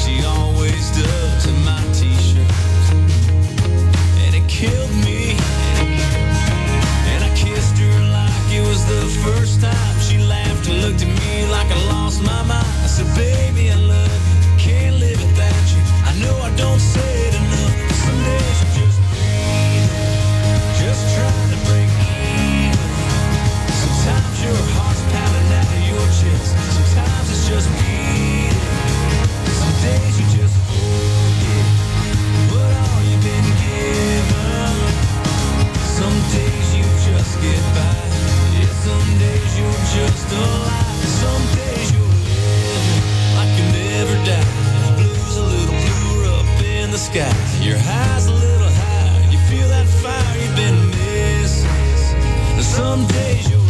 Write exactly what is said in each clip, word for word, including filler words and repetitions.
she always does in my t-shirts. And it killed me. And I kissed her like it was the first time. She laughed and looked at me like I lost my mind. I said, baby, I love you, can't live without you. I know I don't say it enough, but some days you just breathe, just trying to break even. Sometimes your heart's pounding out of your chest, sometimes it's just beating. Some days you just forget what all you've been given. Some days you just get by. Yeah, some days you're just alive. Some days you're living like you never die. Blues a little bluer up in the sky. Your high's a little higher. You feel that fire you've been missing. Some days you're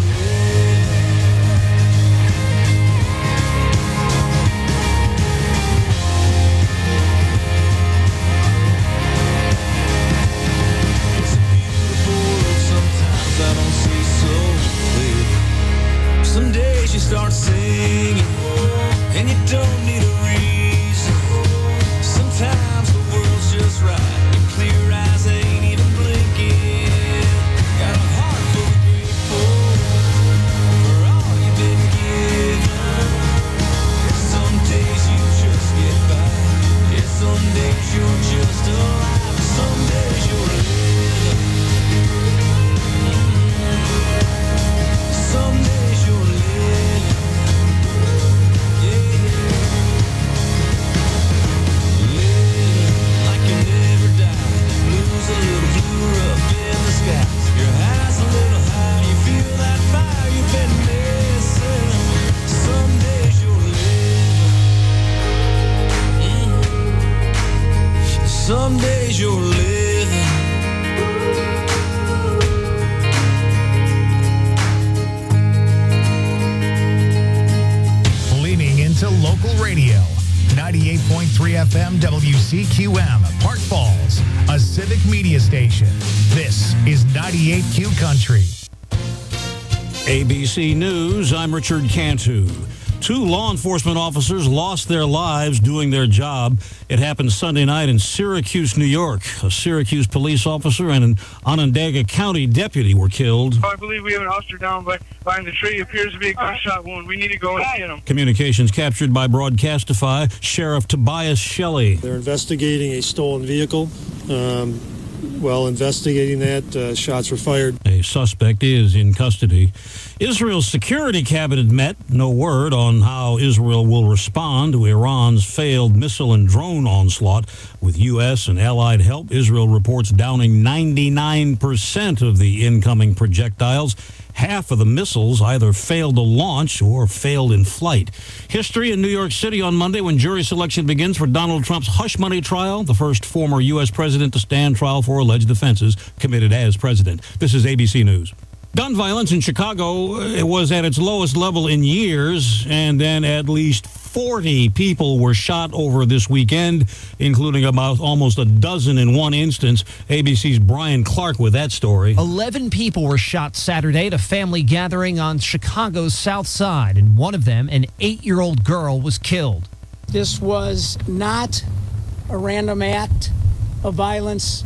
I don't see so clear. Some days you start singing and you don't need a reason. Sometimes the world's just right and clear eyes ain't even blinking. Got a heart full of grateful for all you've been given. Some days you just get by. Yeah, some days you're just alive. Some days you're living. Some days you're living, yeah, living like you never died. Blues a little bluer up in the sky. Your high's a little high. You feel that fire you've been missing. Some days you're living, mm-hmm. Some days you're living. To local radio, ninety-eight point three F M W C Q M, Park Falls, a civic media station. This is ninety-eight Q Country. A B C News, I'm Richard Cantu. Two law enforcement officers lost their lives doing their job. It happened Sunday night in Syracuse, New York. A Syracuse police officer and an Onondaga County deputy were killed. I believe we have an officer down by, behind the tree. It appears to be a gunshot wound. We need to go and get him. Communications captured by Broadcastify. Sheriff Tobias Shelley. They're investigating a stolen vehicle. Um, while investigating that, uh, shots were fired. A suspect is in custody. Israel's security cabinet met. No word on how Israel will respond to Iran's failed missile and drone onslaught. With U S and allied help, Israel reports downing ninety-nine percent of the incoming projectiles. Half of the missiles either failed to launch or failed in flight. History in New York City on Monday when jury selection begins for Donald Trump's hush money trial, the first former U S president to stand trial for alleged offenses committed as president. This is A B C News. Gun violence in Chicago it was at its lowest level in years, and then at least forty people were shot over this weekend, including about almost a dozen in one instance. A B C's Brian Clark with that story. Eleven people were shot Saturday at a family gathering on Chicago's South Side, and one of them, an eight-year-old girl, was killed. This was not a random act of violence.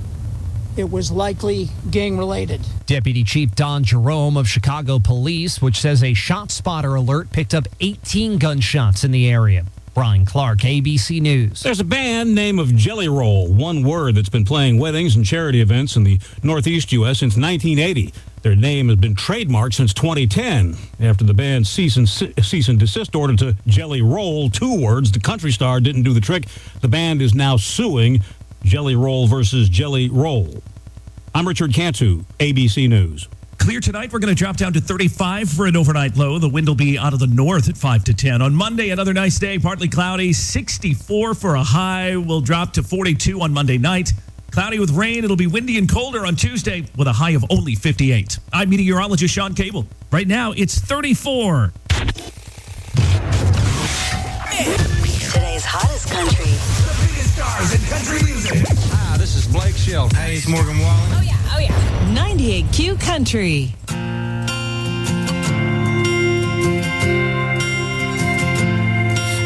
It was likely gang-related. Deputy Chief Don Jerome of Chicago Police, which says a shot spotter alert picked up eighteen gunshots in the area. Brian Clark, A B C News. There's a band named of Jelly Roll, one word, that's been playing weddings and charity events in the Northeast U S since nineteen eighty. Their name has been trademarked since twenty ten. After the band's cease and, cease and desist order to Jelly Roll, two words, the country star didn't do the trick. The band is now suing Jelly Roll versus Jelly Roll. I'm Richard Cantu, A B C News. Clear tonight. We're going to drop down to thirty-five for an overnight low. The wind will be out of the north at five to ten. On Monday, another nice day, partly cloudy, sixty-four for a high. We'll drop to forty-two on Monday night. Cloudy with rain. It'll be windy and colder on Tuesday with a high of only fifty-eight. I'm meteorologist Sean Cable. Right now, it's thirty-four. Today's hottest country. The biggest stars in country music. Hi, this is Blake Shelton. Hey, it's Morgan Wallen. Oh, yeah, oh, yeah. ninety-eight Q Country.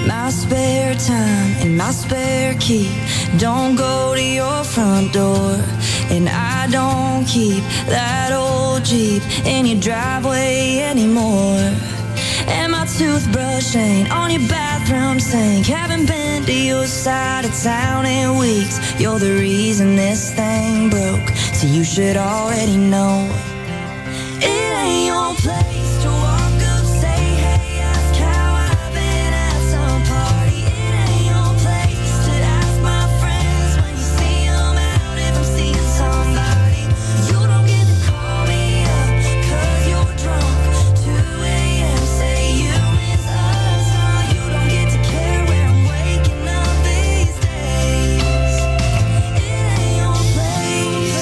my spare time and my spare key don't go to your front door, and I don't keep that old Jeep in your driveway anymore. And my toothbrush ain't on your bathroom sink. Haven't been to your side of town in weeks. You're the reason this thing broke, so you should already know. It ain't your place to walk up, say, hey, ask how I've been at some party. It ain't your place to ask my friends when you see them out if I'm seeing somebody. You don't get to call me up, cause you're drunk. two a.m. say you miss us. No, you don't get to care where I'm waking up these days. It ain't your place.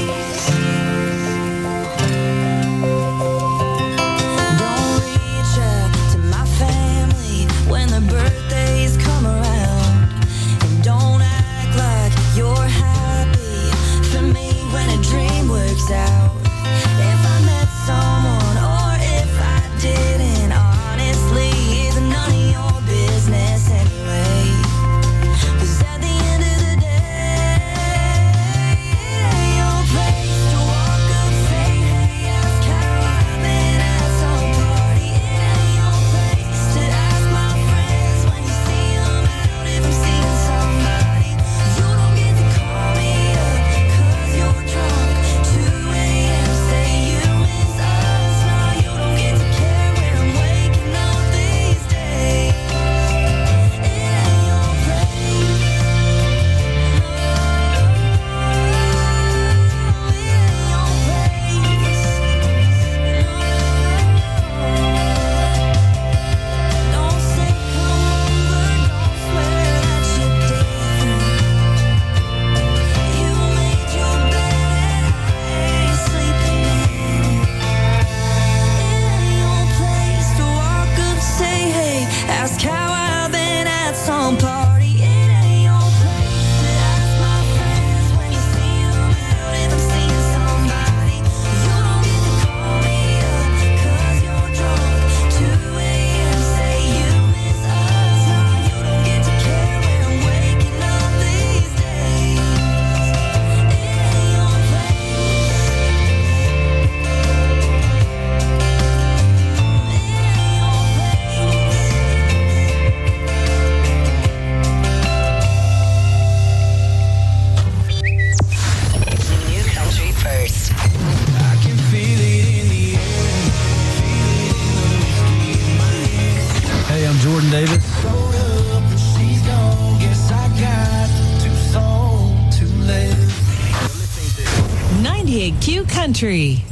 Don't reach out to my family when their birthdays come around, and don't act like you're happy for me when a dream works out. If I met someone or if I didn't, honestly, it's none of your business anyway. 'Cause at the end of the day, it ain't your place to walk up, say, hey, ask how I've been at some party. It ain't your place to ask my friends when you see them out if I'm seeing somebody. You don't get to call me up, cause you're drunk. two a.m. say you miss us. No, you don't get to care where I'm waking up these days. It ain't your place. Don't say come over, don't swear that you're different. You made your bed and I ain't sleeping in it. It ain't your place to walk up, say hey, ask how I've been at some party. It ain't your place to ask my friends when you see them out if I'm seeing somebody. You don't get to call me up, cause you're drunk. two a.m. say you miss us. No, you don't get to care where I'm waking up these days. It ain't your place. New country first. I can feel it in the air, feel it in the whiskey in my hand. Hey, I'm Jordan Davis. Showed up and she's gone. Guess I got too soon to live. ninety-eight Q Country.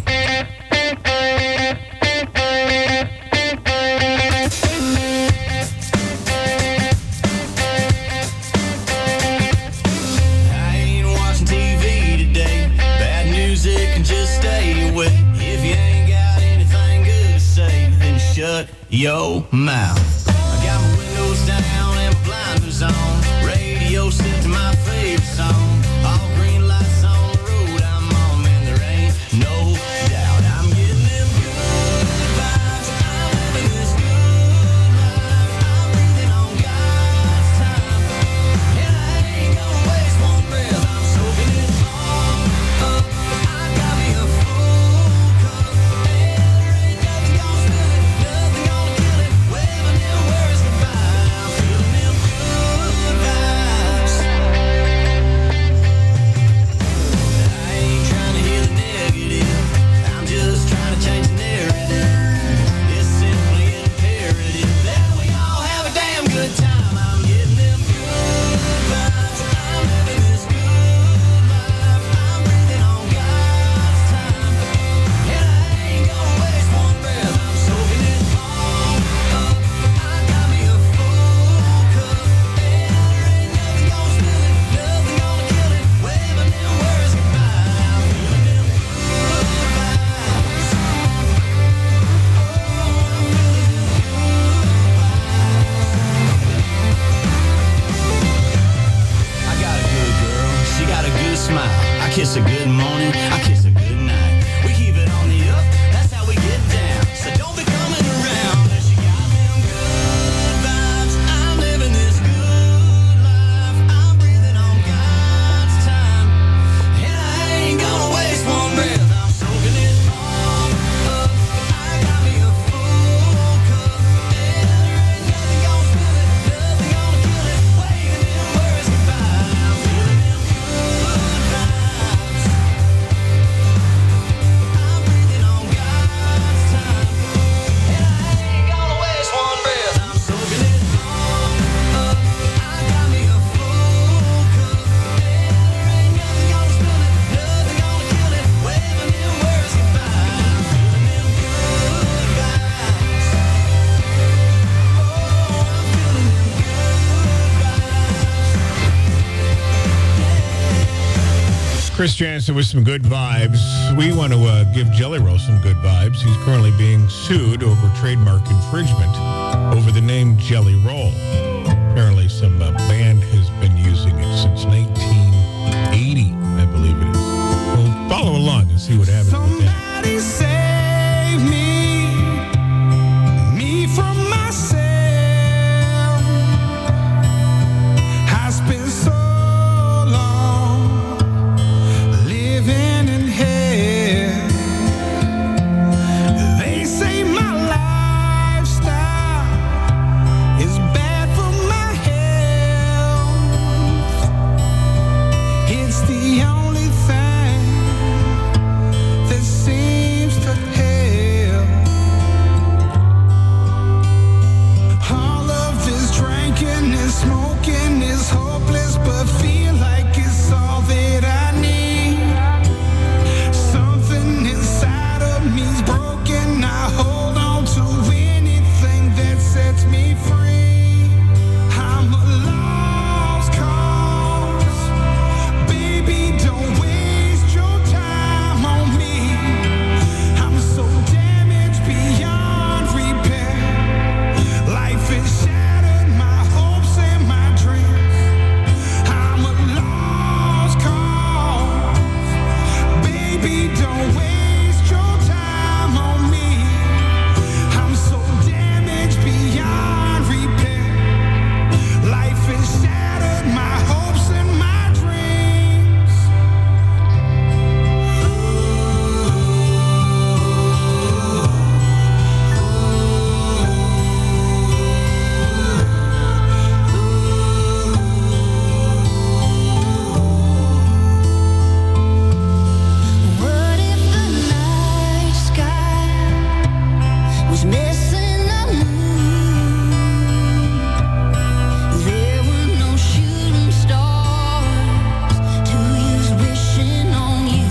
I ain't watching T V today. Bad music can just stay away. If you ain't got anything good to say, then shut your mouth. I got my windows down and my blinders on. Radio set to my favorite song. All green lights on the road I'm on, man, there ain't no doubt. I'm getting them good vibes. I'm living this good life. I'm breathing on God's time. And I ain't gonna waste one breath. I'm soaking it all up. I got me a full cup. And there ain't nothing gonna spill it, nothing gonna kill it. Waving them Chris Jansen with some good vibes. We want to uh, give Jelly Roll some good vibes. He's currently being sued over trademark infringement over the name Jelly Roll. Apparently some uh, band has been using it since nineteen eighty, I believe it is. We'll follow along and see what happens with that. Somebody save me, me from myself. I spent so long living in hell. They say my lifestyle is bad for my health. It's the only thing that seems to help. All of this drinking and smoking is hopeless, but feel like it's all that I need. Something inside of me's broken. I hold on to anything that sets me free. I'm a lost cause. Baby, don't waste your time on me. I'm so damaged beyond repair. Life has shattered my hopes and my dreams. I'm a lost cause. Baby, don't waste your time on me. I'm so damaged beyond repair. Life has shattered my hopes and my dreams. What if the night sky was missing a moon? There were no shooting stars to use wishing on you.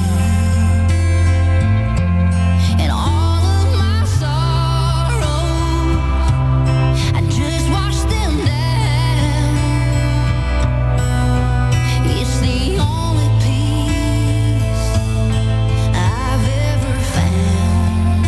And all of my sorrows, I just watched them down. It's the only peace I've ever found.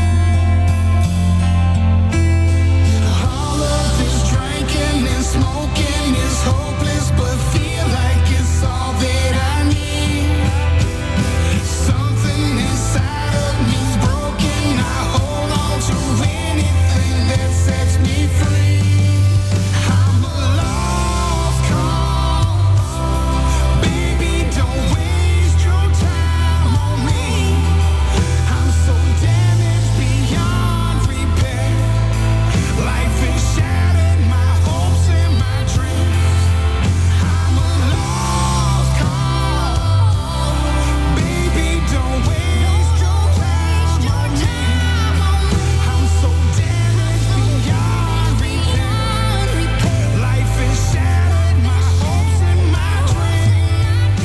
All of this drinking and smoking is hopeless, but feel like it's all that I need. Something inside of me's broken. I hold on to anything that sets me free. I'm a lost cause. Baby, don't waste your time on me. I'm so damaged beyond repair. Life has shattered my hopes and my dreams. I'm a lost cause. Baby, don't waste your time on me. I'm so damaged beyond repair. Life has shattered my hopes and my dreams.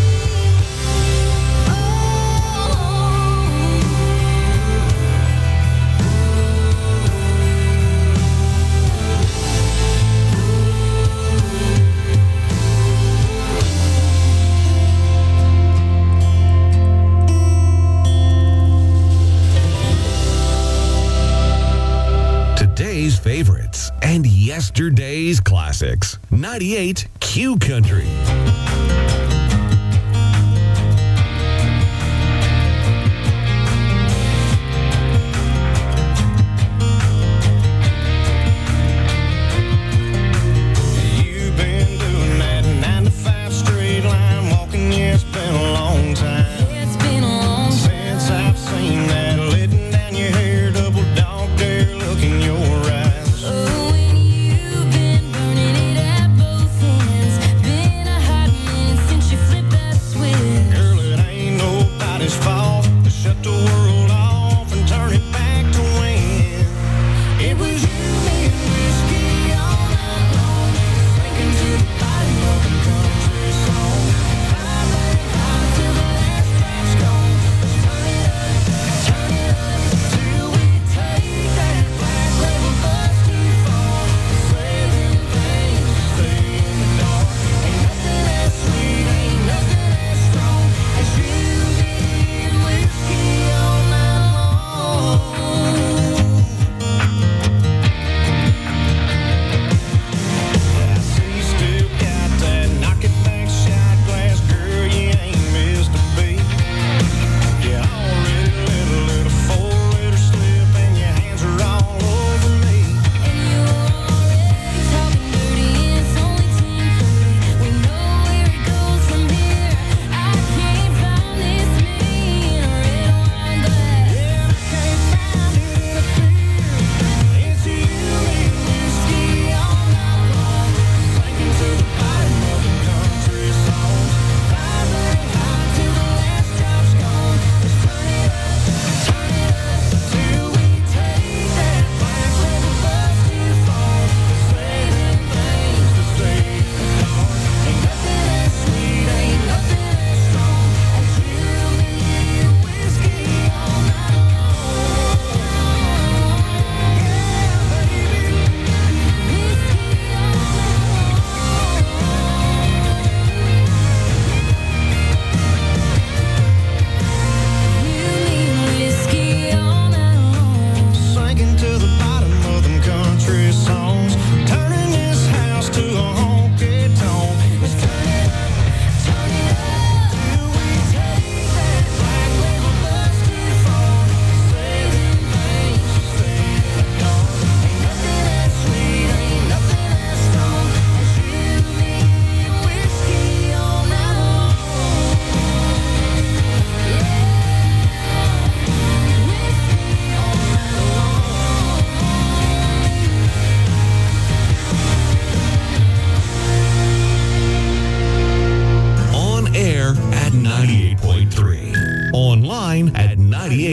Today's favorites and yesterday's classics. ninety-eight Q Country. You've been doing that nine to five straight line walking, yeah, it's been a long time. It's been a long Since I've seen that, letting down your hair, double dog dare look in your eyes. Oh, when you've been burning it at both ends, been a hiding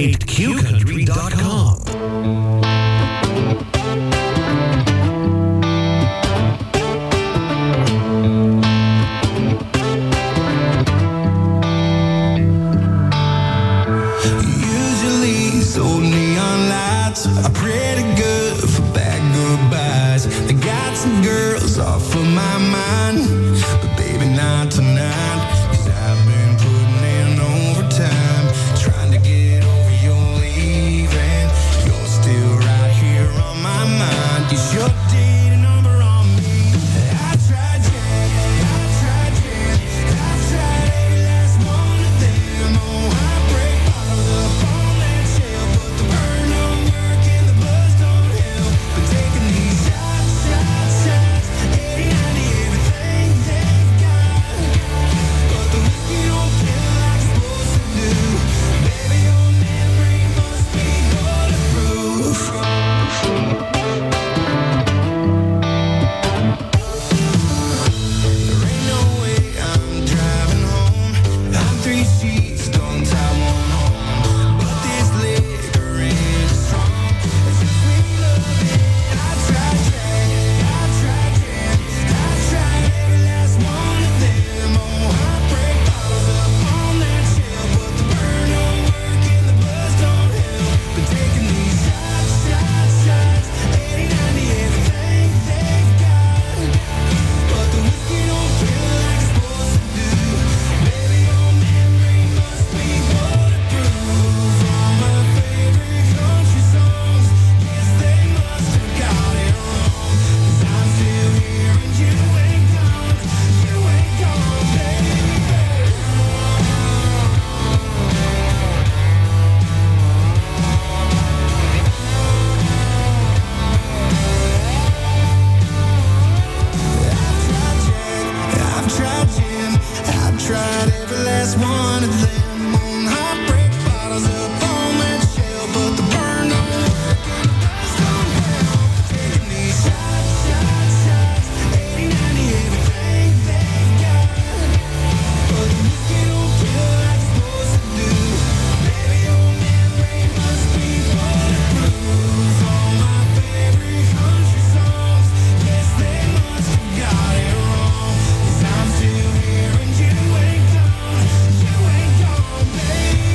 ninety-eight Q country dot com. Usually these old neon lights are pretty good for bad goodbyes. They got some girls off of my mind, but baby not tonight. 'Cause I've been putting in overtime, trying to get over your leaving. You're still right here on my mind. You should date a number on me. I tried Jack, I tried Jan, I've tried every last one of them. Oh, I break bottles up on that shelf, but the burn don't work and the buzz don't help. But taking these shots, shots, shots, eighty, ninety, everything they've got. But the whiskey don't kill like it's supposed to do. Baby, your memory must be bulletproof. There ain't no way I'm driving home. I'm three sheets, don't tie one home. But this liquor is strong. It's a sweet loving. I tried Jack, I tried Jan, I tried every last one of them. Oh, I break bottles up on that shelf, but the burn don't work and the buzz don't help. But taking these shots, shots, shots, eighty, ninety, everything they've got. But the whiskey don't kill like it's supposed to do. Baby, your memory must be bulletproof. All my favorite country songs, yes, they must have got it wrong. 'Cause I'm still here and you ain't gone, you ain't gone, baby. I've tried Jim, I've tried every last one of them. On heartbreak bottles up on that shelf, but the burn don't work and the buzz don't help. Taking these shots, shots, shots, eighty, ninety, everything they've got. But the whiskey don't kill like it's supposed to do. Baby, your memory must be bulletproof. All my favorite country songs, yes, they must have got it wrong. 'Cause I'm still here and you ain't gone, you ain't gone, baby.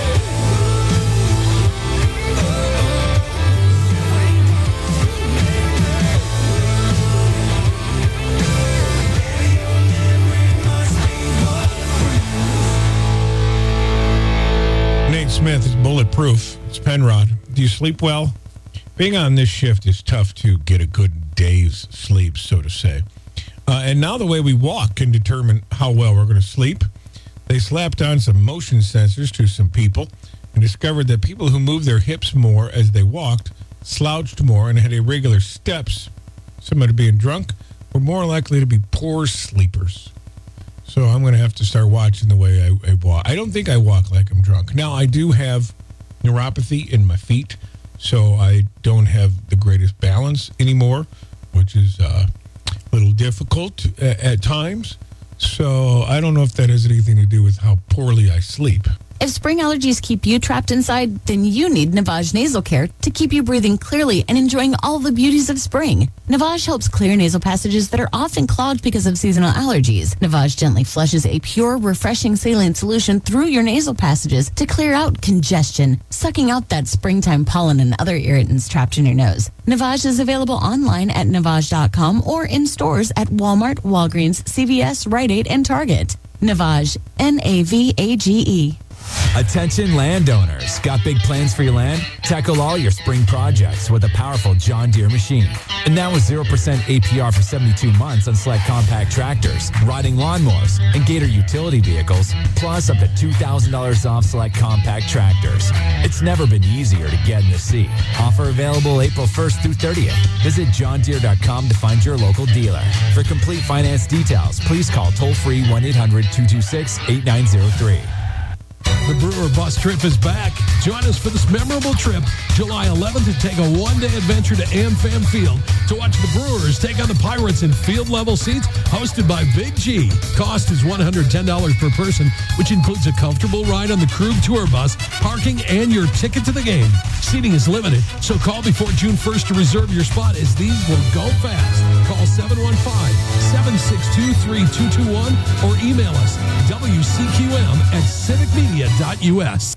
Nate Smith is Bulletproof. It's Penrod. Do you sleep well? Being on this shift is tough to get a good day's sleep, so to say. Uh, and now the way we walk can determine how well we're going to sleep. They slapped on some motion sensors to some people and discovered that people who moved their hips more as they walked, slouched more, and had irregular steps, similar to being drunk, were more likely to be poor sleepers. So I'm going to have to start watching the way I, I walk. I don't think I walk like I'm drunk. Now, I do have neuropathy in my feet, so I don't have the greatest balance anymore, which is uh, a little difficult at, at times. So I don't know if that has anything to do with how poorly I sleep. If spring allergies keep you trapped inside, then you need Navage Nasal Care to keep you breathing clearly and enjoying all the beauties of spring. Navage helps clear nasal passages that are often clogged because of seasonal allergies. Navage gently flushes a pure, refreshing saline solution through your nasal passages to clear out congestion, sucking out that springtime pollen and other irritants trapped in your nose. Navage is available online at navage dot com or in stores at Walmart, Walgreens, C V S, Rite Aid, and Target. Navage, N A V A G E. Attention landowners. Got big plans for your land? Tackle all your spring projects with a powerful John Deere machine. And now with zero percent A P R for seventy-two months on select compact tractors, riding lawnmowers, and Gator utility vehicles, plus up to two thousand dollars off select compact tractors. It's never been easier to get in the sea. Offer available April first through thirtieth. Visit john deere dot com to find your local dealer. For complete finance details, please call toll-free one eight hundred two two six eight nine zero three. The Brewer Bus Trip is back. Join us for this memorable trip, July eleventh, to take a one-day adventure to AmFam Field to watch the Brewers take on the Pirates in field-level seats hosted by Big G. Cost is one hundred ten dollars per person, which includes a comfortable ride on the Krug Tour Bus, parking, and your ticket to the game. Seating is limited, so call before June first to reserve your spot, as these will go fast. Call seven one five, seven six two, three two two one or email us W C Q M at civic media dot U S.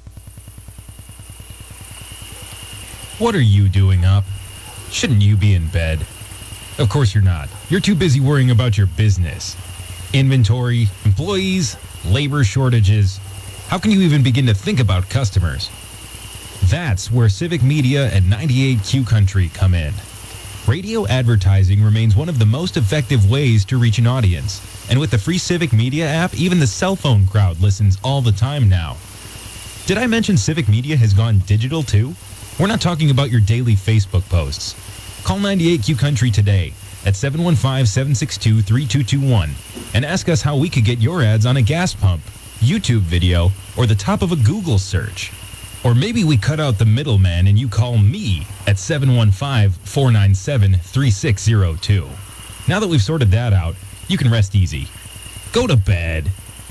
What are you doing up? Shouldn't you be in bed? Of course you're not. You're too busy worrying about your business. Inventory, employees, labor shortages. How can you even begin to think about customers? That's where Civic Media and ninety-eight Q Country come in. Radio advertising remains one of the most effective ways to reach an audience. And with the free Civic Media app, even the cell phone crowd listens all the time now. Did I mention Civic Media has gone digital too? We're not talking about your daily Facebook posts. Call ninety-eight Q Country today at seven one five, seven six two, three two two one and ask us how we could get your ads on a gas pump, YouTube video, or the top of a Google search. Or maybe we cut out the middleman and you call me at seven one five, four nine seven, three six zero two. Now that we've sorted that out, you can rest easy. Go to bed.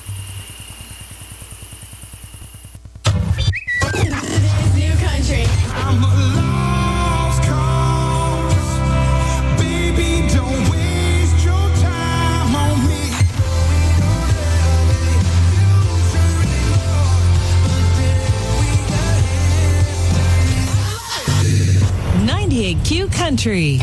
New country. I'm a lost cause. Baby, don't waste your time on me. ninety-eight Q Country.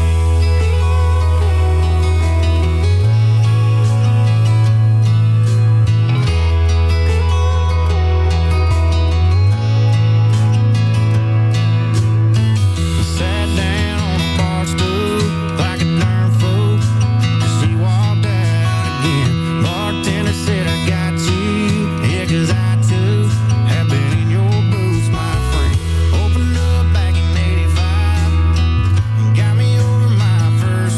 Got me over my first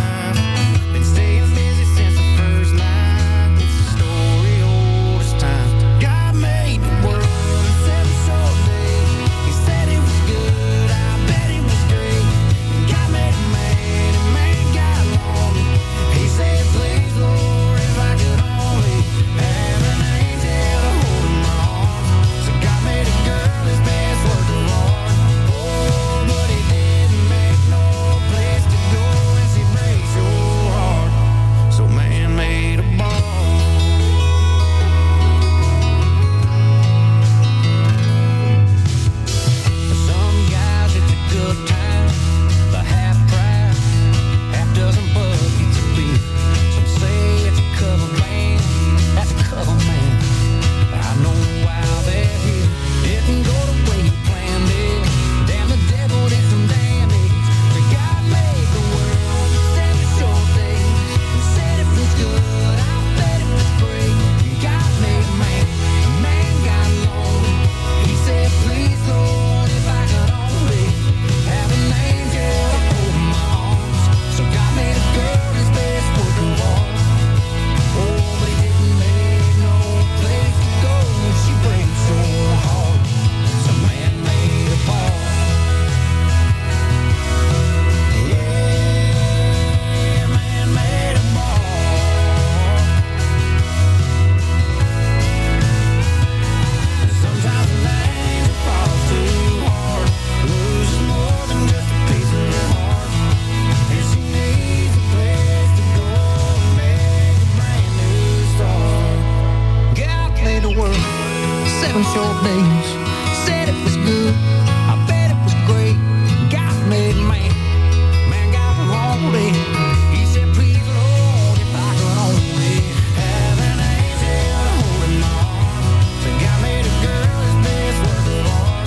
seven short days. Said it was good, I bet it was great. God made man, man got a long day. He said, please Lord, if I could only have an angel holding my arms. So God made a girl his best work of art.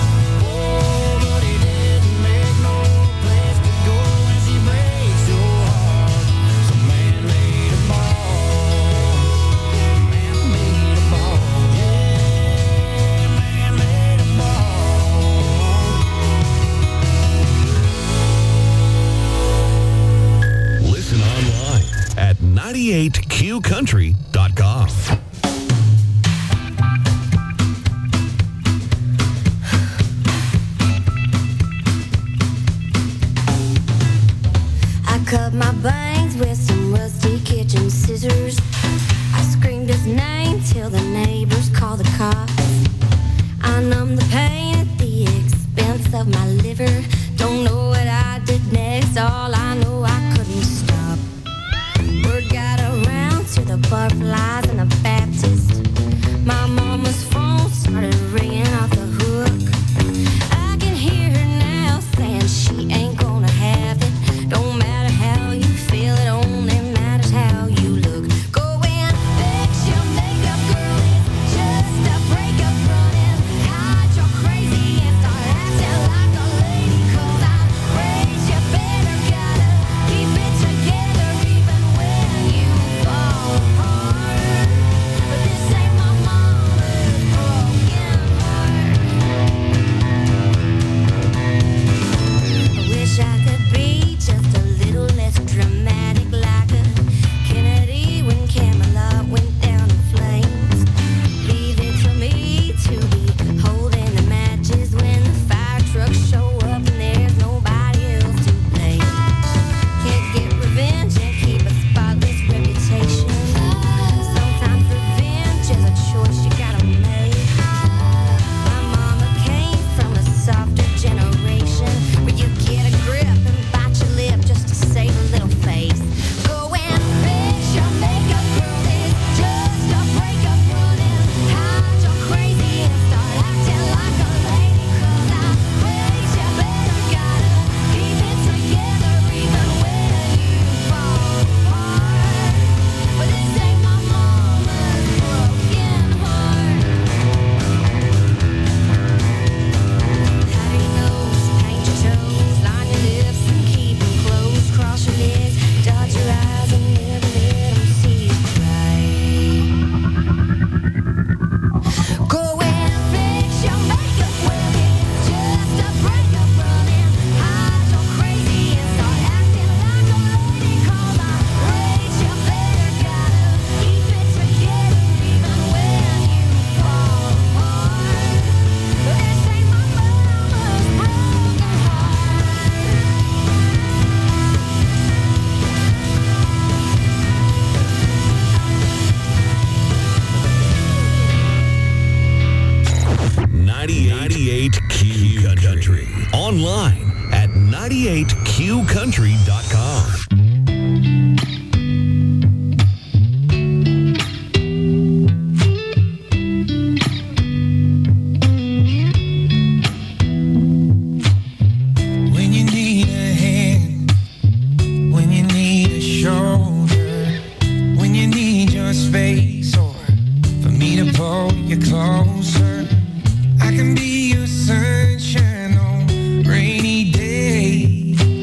Oh, but he didn't make no place to go when she breaks your heart. So man made a ball, man made a ball. Listen online at ninety-eight Q country dot com. cut my bangs with some rusty kitchen scissors. I screamed his name till the neighbors called the cops. I numbed the pain at the expense of my liver. Don't know what I did next, all I know I couldn't stop. Word got around to the butterflies and the Baptist. My mama's phone started ringing off the hook. I can hear her now saying she ain't gonna have it. Don't matter how you feel, it only matters how you look. Go and fix your makeup, girl, it's just a breakup running. Hide your crazy and start acting like a lady. Cause I'm raised, you better gotta keep it together even when you fall apart. But this ain't my mama's broken heart. I wish I could be just a little less dramatic, like a Kennedy when Camelot went down in flames. Leave it to me to be holding the matches when the fire trucks show up and there's nobody else to blame. Can't get revenge and keep a spotless reputation. Sometimes revenge is a choice you gotta make. My mama came from a softer generation where you get a grip and bite your lip just to save a little face. Go and fix your makeup, girl, it's just a breakup running. Hide your crazy and start acting like a lady. Cause I raised you better gotta keep it together even when you fall apart. But this ain't my mama's broken heart. Powder your nose, paint your toes, line your lips and keep them closed. Cross your legs, dot your eyes and never let them see you cry. Go and fix your makeup, well, it's just a breakup running. Hide your crazy and start acting like a lady. Cause I raised you better gotta keep it together even when you fall apart. But this ain't my mama's broken ninety-eight Q Country. Online at ninety-eight q country dot com. When you need a hand, when you need a shoulder, when you need your space, or for me to pull you closer, I can be your sunshine on rainy days.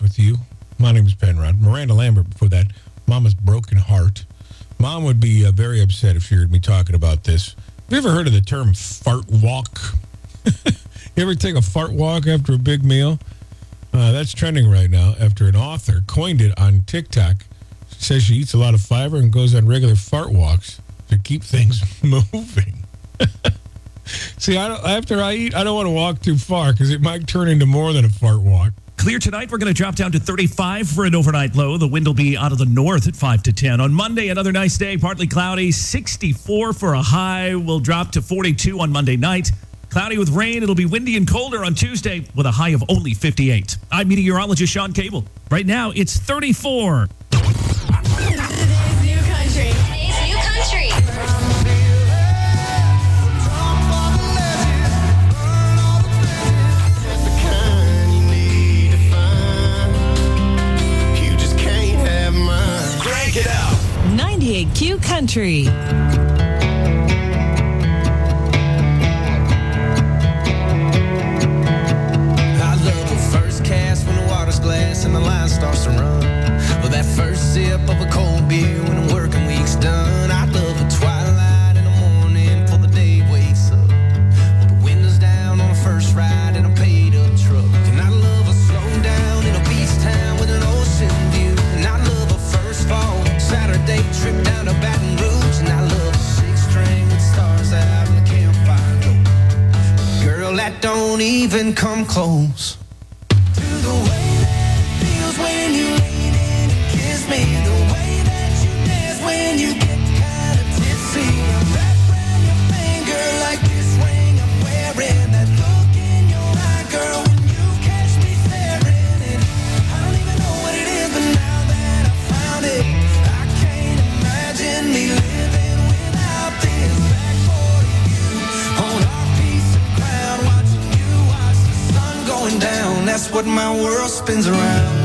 with you. My name is Penrod. Miranda Lambert before that. Mama's Broken Heart. Mom would be uh, very upset if she heard me talking about this. Have you ever heard of the term fart walk? You ever take a fart walk after a big meal? Uh, that's trending right now after an author coined it on TikTok. She says she eats a lot of fiber and goes on regular fart walks to keep things moving. See, I don't, after I eat, I don't want to walk too far because it might turn into more than a fart walk. Clear tonight. We're going to drop down to thirty-five for an overnight low. The wind will be out of the north at five to ten. On Monday, another nice day, partly cloudy. sixty-four for a high. Will drop to forty-two on Monday night. Cloudy with rain. It'll be windy and colder on Tuesday with a high of only fifty-eight. I'm meteorologist Sean Cable. Right now, it's thirty-four. Today's new country. Today's new country. Crank it out. ninety-eight Q Country. I love the first cast when the water's glass and the line starts to run. Or that first sip of a cold beer when the working week's done. I love the twilight in the morning before the day wakes up. Or the windows down on the first ride in a paid-up truck. And I love a slow down in a beach town with an ocean view. And I love a first fall Saturday trip down to Baton Rouge. And I love a six-string with stars out in the campfire glow. Girl, that don't even come close to the way that it feels when you lean in and kiss me. The way that you dance when you get kind of tipsy. I'm wrapped around your finger like this ring I'm wearing. That look in your eye, girl, when you catch me staring. And I don't even know what it is, but now that I found it, I can't imagine me living without this. Back for you on our piece of ground, watching you watch the sun going down. That's what my world spins around.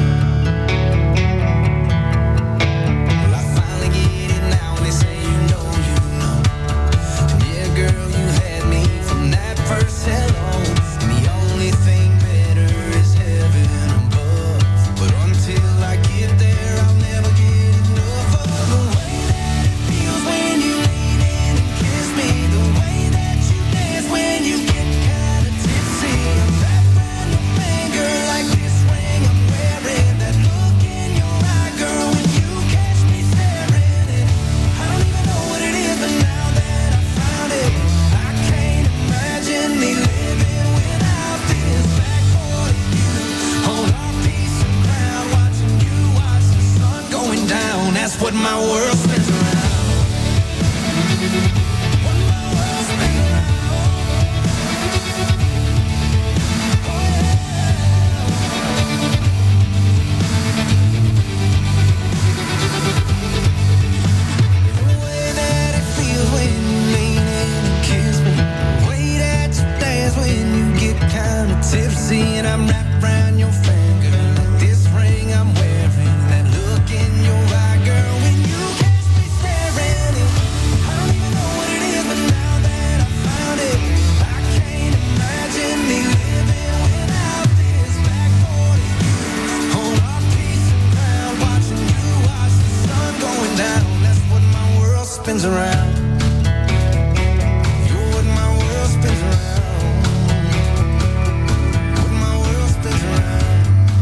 Well, I finally get it now, and they say you know, you know. And yeah, girl, you had me from that first hello. And the only thing better is heaven above. But until I get there, I'll never get enough of the way that it feels when you lean in and kiss me. The way that you dance when you get kind of tipsy. I'm wrapped around your finger like this ring I'm wearing. That look in your eye, girl, when you catch me staring. And I don't even know what it is, but now that I found it, I can't imagine me living without this. Back for you on our piece of ground, watching you watch the sun going down. That's what my world spins around. What my world spins around. The way that it feels when you lean in and kiss me. The way that you dance when you get kind of tipsy. And I'm wrapped around your finger like this ring I'm wearing. That look in your eye, girl, when you catch me staring. And I don't even know what it is, but now that I found it, I can't imagine me living without this. Back for you on our piece of ground, watching you watch the sun going down. That's what my world spins around. You're what my world spins around. What my world spins around.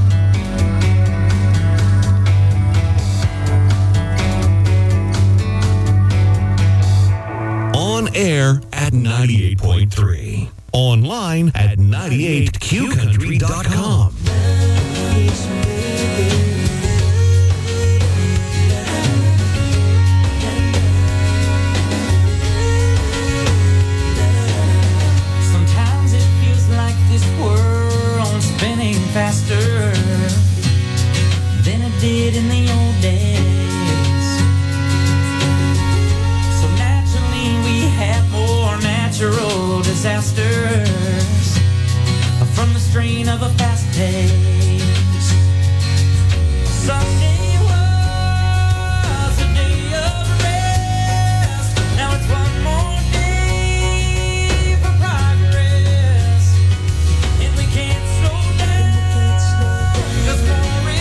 On air at ninety-eight point three. Online at ninety-eight q country dot com. Sometimes it feels like this world's spinning faster than it did in the old days. So naturally we have more natural disasters from the strain of a fast pace. Sunday was a day of rest. Now it's one more day for progress. And we can't slow down, 'cause more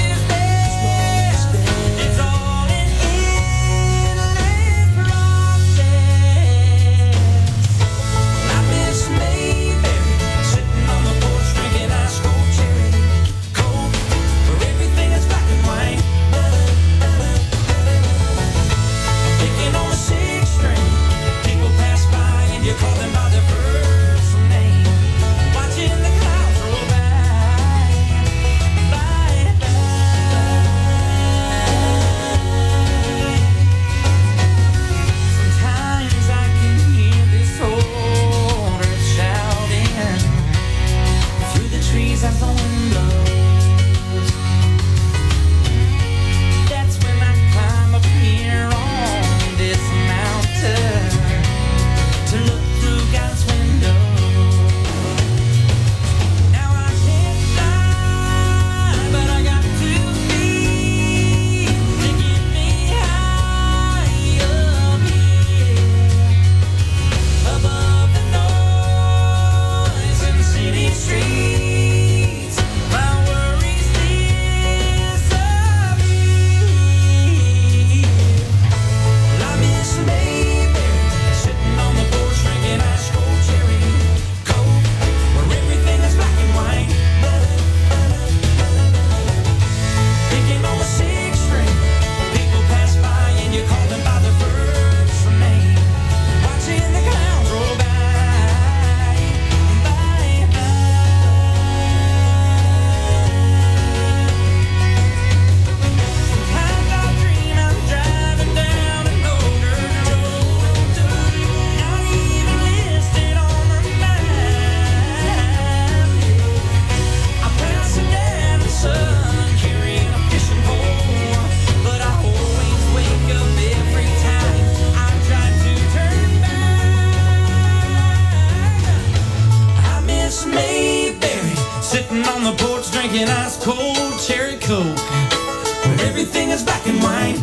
Coke. When everything is black and white.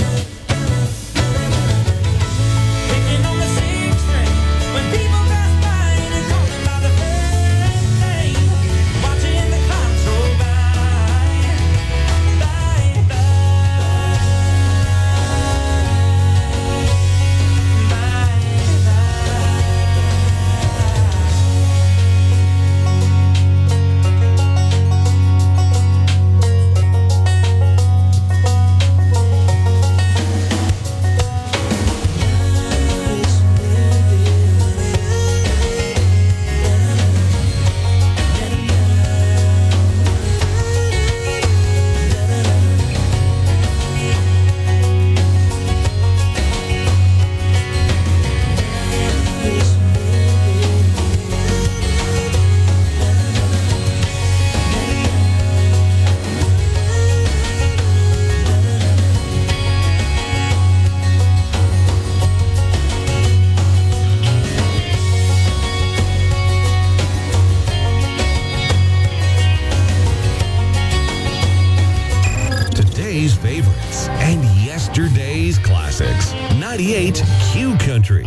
Picking on the sixth string. When people pass by and call them by the first name. Watching the clocks go by. By, Today's favorites and yesterday's classics. ninety-eight Q Country.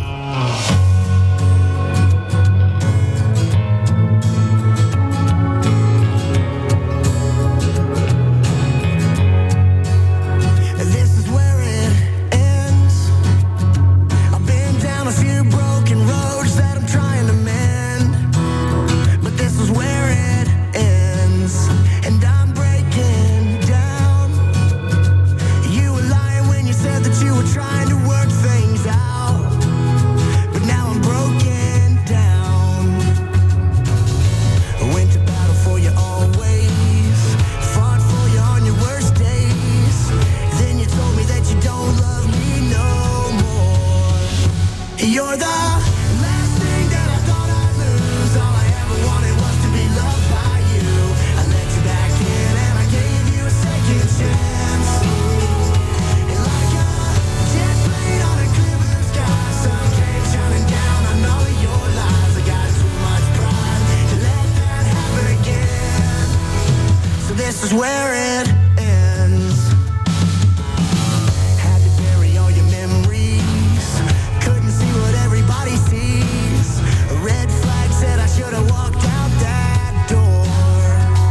this is where it ends. I've been down a few broken roads that I'm trying to mend. But this is where it ends. And I'm breaking down. You were lying when you said that you were trying to work things out. But now I'm broken down. I went to battle for you always. Fought for you on your worst days. Then you told me that you don't love me no more. You're the last thing that I thought I'd lose. All I ever wanted was to be loved by you. I let you back in and I gave you a second chance. And like a jet plane on a clear blue sky, sun came shining down on all of your lies. I got too much pride to let that happen again. So this is where it ends. Had to bury all your memories. Couldn't see what everybody sees. A red flag said I should have walked out that door.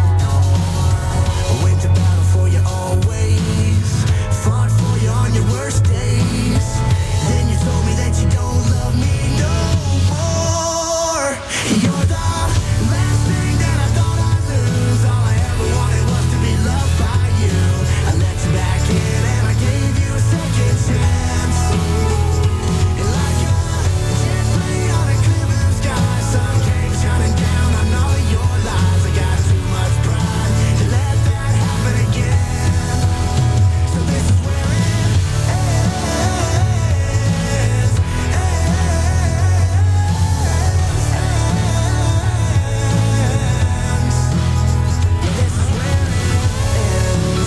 I went to battle for you always. Fought for you on your worst days. Then you told me that you don't love me no more. You're the last thing that I thought I'd lose. All I ever wanted was to be loved by you. I let you back in and I gave you a second chance. And like a jet plane on a clear blue sky, sun came shining down on all of your lies. I got too much pride to let that happen again. So this is where it ends. This is where it ends.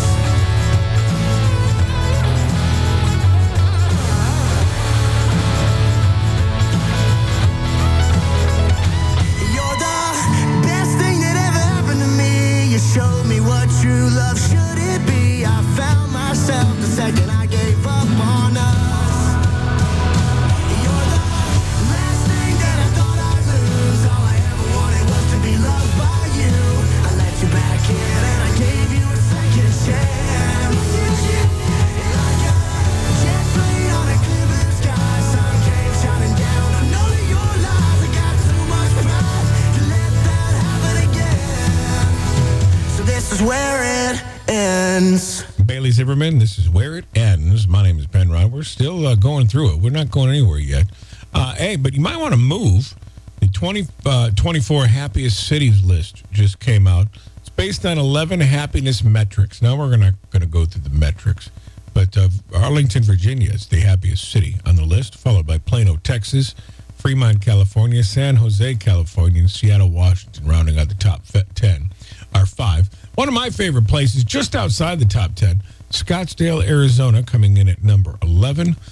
You're the best thing that ever happened to me. You showed me what true love should it be. I found myself the second I gave up on us. You're the last thing that I thought I'd lose. All I ever wanted was to be loved by you. I let you back in and I gave you a second chance. Like a jet plane on a clear blue sky, sun came shining down on all of your lies. I got too much pride to let that happen again. So this is where it ends. Bailey Zimmerman, this is where it ends. My name is Ben Ryan. We're still uh, going through it. We're not going anywhere yet. Uh, hey, but you might want to move. The twenty, uh, twenty-four happiest cities list just came out. It's based on eleven happiness metrics. Now we're not going to go through the metrics, but uh, Arlington, Virginia is the happiest city on the list, followed by Plano, Texas, Fremont, California, San Jose, California, and Seattle, Washington, rounding out the top ten. Are five. One of my favorite places, just outside the top ten, Scottsdale, Arizona, coming in at number eleven. Uh,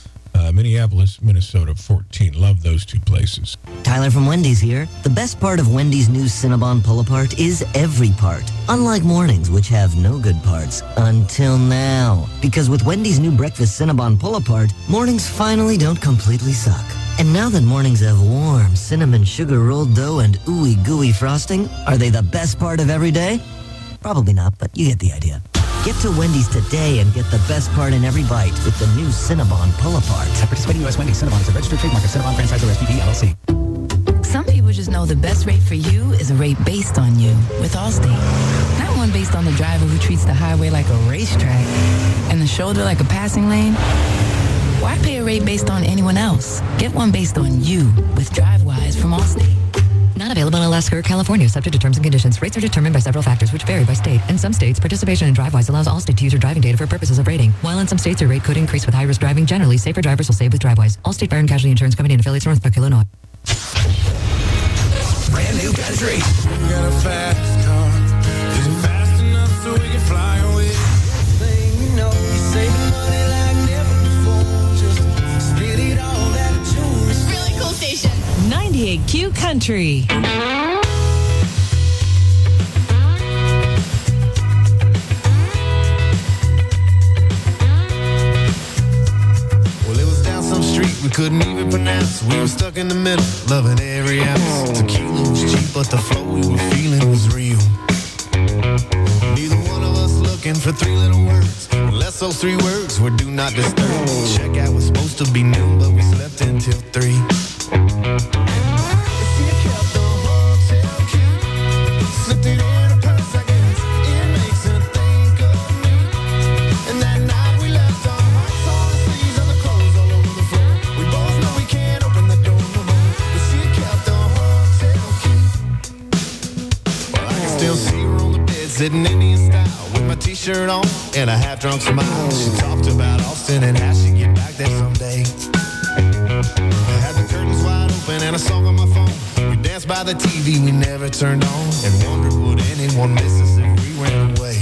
uh, Minneapolis, Minnesota, fourteen. Love those two places. Tyler from Wendy's here. The best part of Wendy's new Cinnabon Pull-Apart is every part. Unlike mornings, which have no good parts. Until now. Because with Wendy's new breakfast Cinnabon Pull-Apart, mornings finally don't completely suck. And now that mornings have warm cinnamon sugar rolled dough and ooey gooey frosting, are they the best part of every day? Probably not, but you get the idea. Get to Wendy's today and get the best part in every bite with the new Cinnabon Pull-Apart. At participating U S Wendy's, Cinnabon is a registered trademark of Cinnabon Franchisor S P P L L C. Some people just know the best rate for you is a rate based on you with Allstate. Not one based on the driver who treats the highway like a racetrack and the shoulder like a passing lane. Why pay a rate based on anyone else? Get one based on you with DriveWise from Allstate. Not available in Alaska or California, subject to terms and conditions. Rates are determined by several factors, which vary by state. In some states, participation in DriveWise allows Allstate to use your driving data for purposes of rating. While in some states, your rate could increase with high-risk driving. Generally, safer drivers will save with DriveWise. Allstate Fire and Casualty Insurance Company and affiliates, Northbrook, Illinois. Brand new country. We got a fast car. Is it fast enough so we can fly away? Thing you know, you saving money like never before. Just spit it all out of tune. Really cool station. ninety-eight Q Country. Well, it was down some street we couldn't even pronounce. We were stuck in the middle, loving every ounce. Tequila was cheap, but the flow we were feeling was real. Neither one of us looking for three little words, unless those three words were do not disturb. Checkout was supposed to be noon, but we slept until three. Slipped it in a purse, I guess. It makes her think of me. And that night we left our hearts on the sleeves and the clothes all over the floor. We both know we can't open the door no more, but she kept the hotel key. Well, I can still see her on the bed, sitting Indian style, with my t-shirt on and a half-drunk smile. She talked about Austin and how she'd get back there someday. I had the curtains wide open and a song on my phone. We danced by the T V we never turned on and wondered would anyone miss us if we ran away.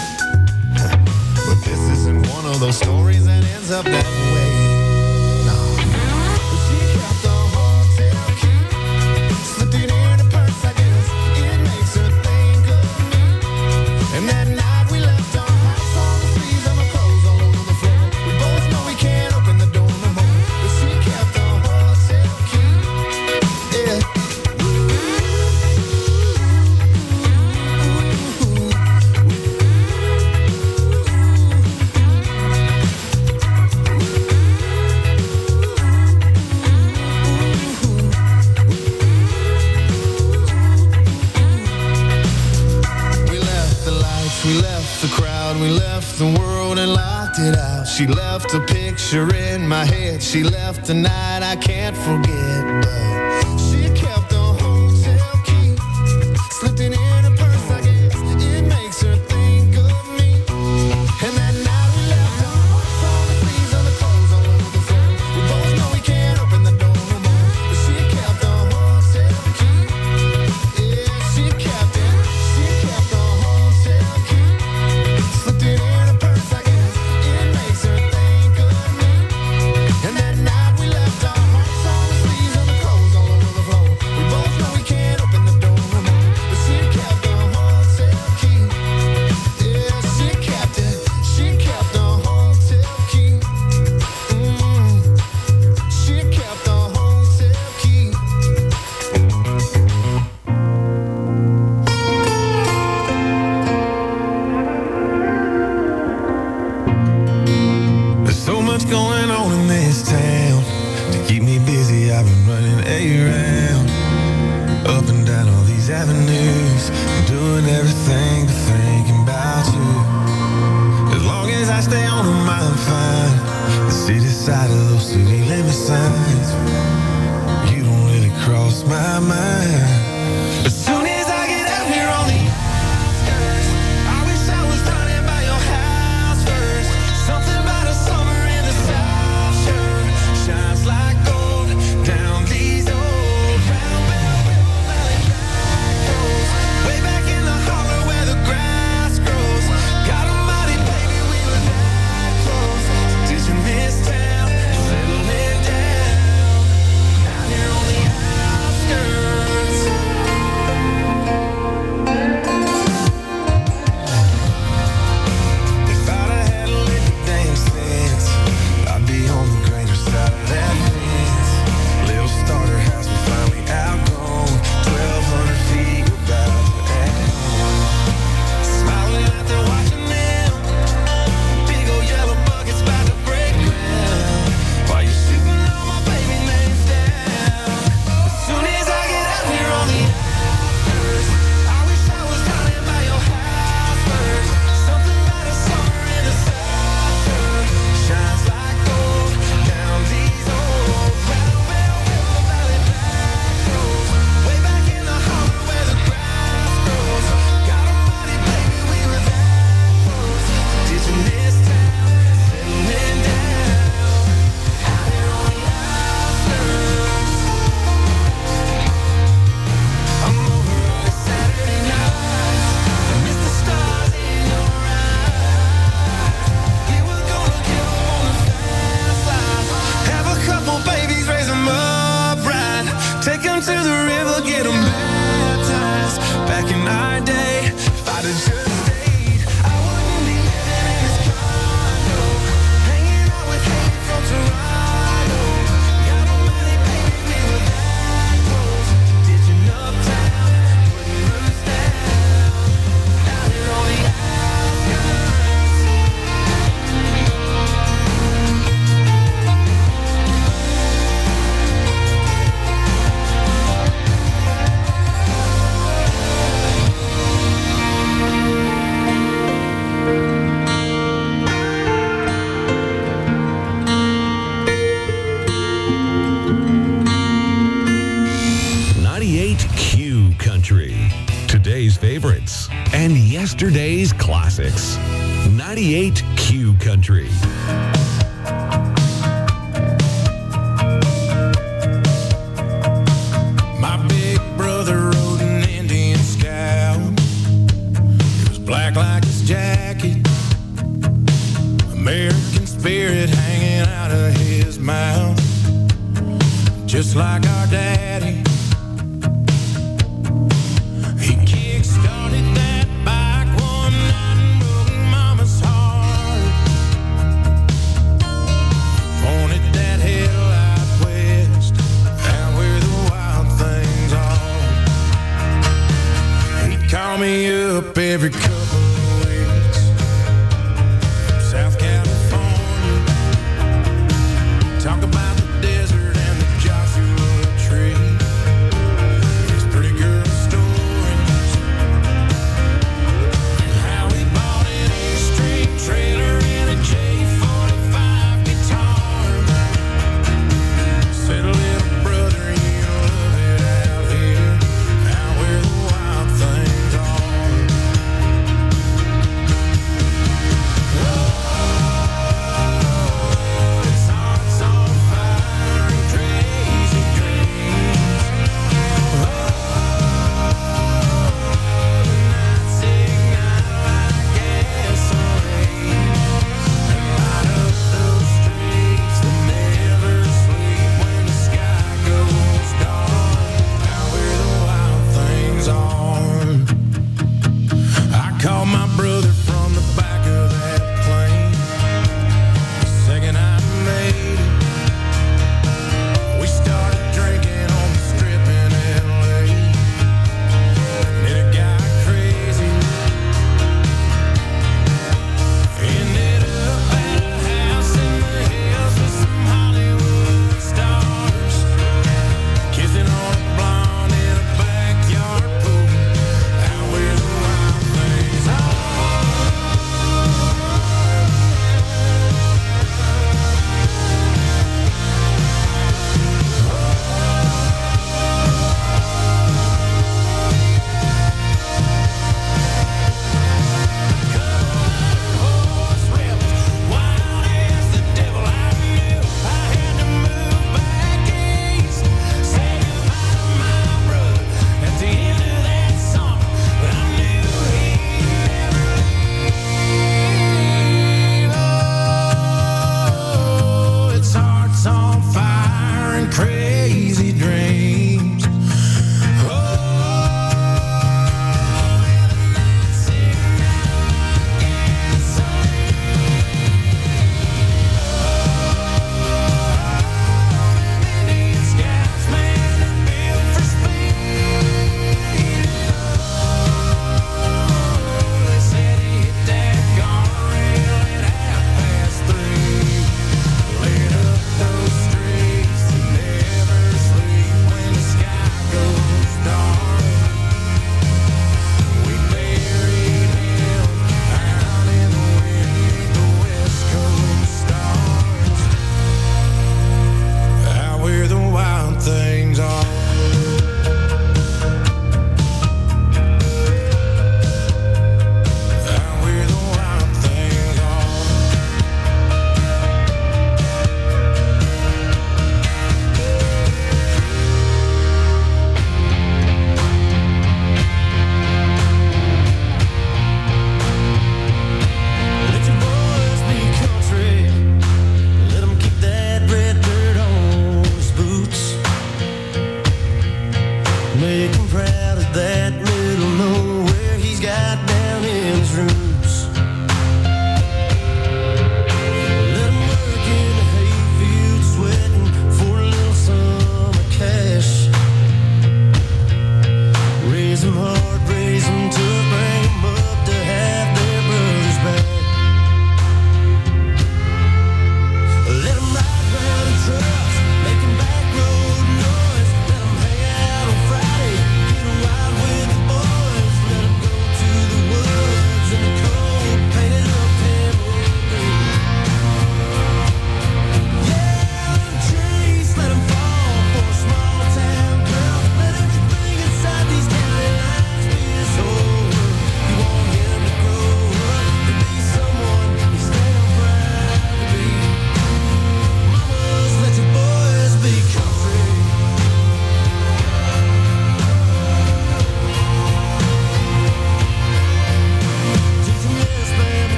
But this isn't one of those stories that ends up that way. No. But she kept the hotel key. Slipped it in a purse, I guess. It makes her think of me. And that night we left our hearts on the sleeves and our clothes all over the floor. We both know we can't open the door no more, but she kept the hotel key. Yeah. We left the crowd, we left the world and locked it out. She left a picture in my head, she left a night I can't forget. But she kept the hotel key, slipped it in a purse, I guess. It makes her think of me. And that night we left our hearts on the sleeves and the clothes all over the floor. We both know we can't open the door no more, but she kept the hotel key. Yeah, she kept it, she kept the hotel key. Slipped it in a purse, I guess. It makes her think of me. And that night we left our hearts on the sleeves and the clothes all over the floor. We both know we can't open the door no more, but she kept the hotel key. Yeah, she kept it. She kept the hotel key. Mm. She kept the hotel key. There's so much going on in this town. To keep me busy, I've been running around, up and down all these avenues, doing everything but thinking about you. As long as I stay on them, I'm fine. The city side of those city limit signs, you don't really cross my mind. As soon as I get out here on the outskirts, I wish I was running by your house first. Something about a summer in the South Shore shines like gold down these old round Belleville Valley back roads. Way back in the hollow where the grass grows. God almighty, baby, we were that close. Did you miss town? Settle ninety-eight Q Country. My big brother rode an Indian Scout. It was black like his jacket, American spirit hanging out of his mouth, just like our daddy. He kick-started that bike one night and broke Mama's heart. Pointed that headlight west, out where the wild things are. He'd call me up every couple